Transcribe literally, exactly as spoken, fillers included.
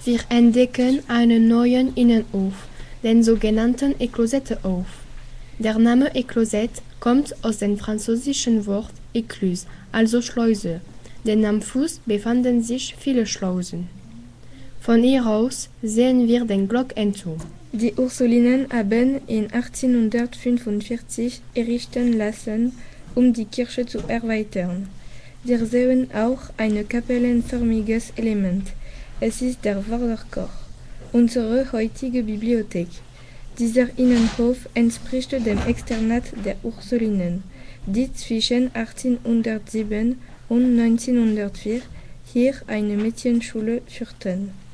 Wir entdecken einen neuen Innenhof, den sogenannten Eclosettehof. Der Name Eclosette kommt aus dem französischen Wort écluse, also Schleuse, denn am Fuß befanden sich viele Schleusen. Von hier aus sehen wir den Glockenturm. Die Ursulinen haben in achtzehnhundertfünfundvierzig errichten lassen, um die Kirche zu erweitern. Wir sehen auch ein kapellenförmiges Element. Es ist der Vorderchor, unsere heutige Bibliothek. Dieser Innenhof entspricht dem Externat der Ursulinen, die zwischen achtzehnhundertsieben und neunzehnhundertvier hier eine Mädchenschule führten.